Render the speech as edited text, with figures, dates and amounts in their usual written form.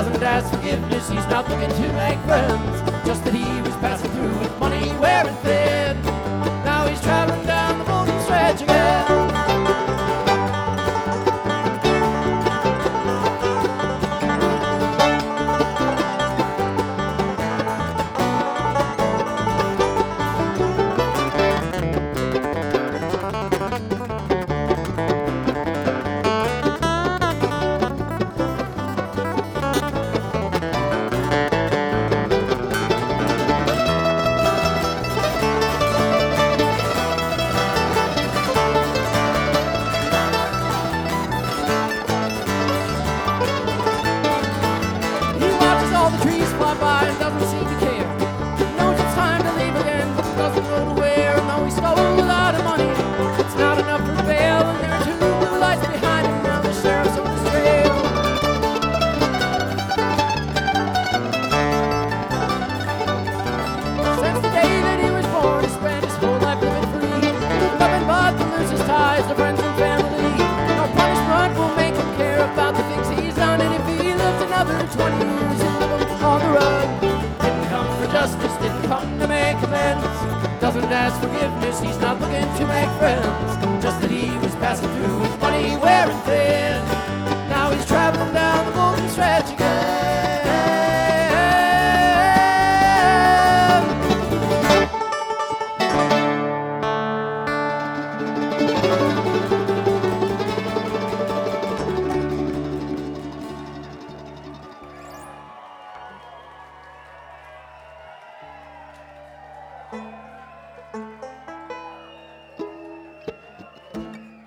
doesn't ask forgiveness, he's not looking to make friends. Just that he was passing through with money wearing thin. Now he's traveling down the golden stretch again. All the trees fly by and doesn't seem to care. Knows it's time to leave again, but doesn't know to where. And though he stole a lot of money, it's not enough for bail. And there are two blue lights behind him, now the sheriff's on his trail. Since the day that he was born, he spent his whole life living free, nothing but to lose his ties to friends and family. No punishment will make him care about the things he's done. And if he lives another 20 years, on the run, didn't come for justice, didn't come to make amends. Doesn't ask forgiveness, he's not looking to make friends. Just that he was passing through with money wearing thin.